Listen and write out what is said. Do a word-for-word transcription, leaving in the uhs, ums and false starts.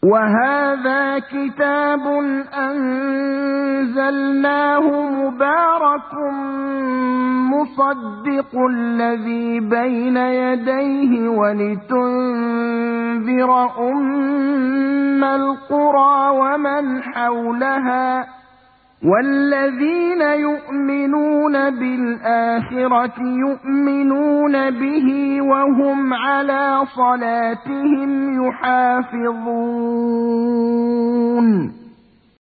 وهذا كتاب أنزلناه مبارك مصدق الذي بين يديه ولتنذر أم القرى ومن حولها والذين يؤمنون بالآخرة يؤمنون به وهم على صلاتهم يحافظون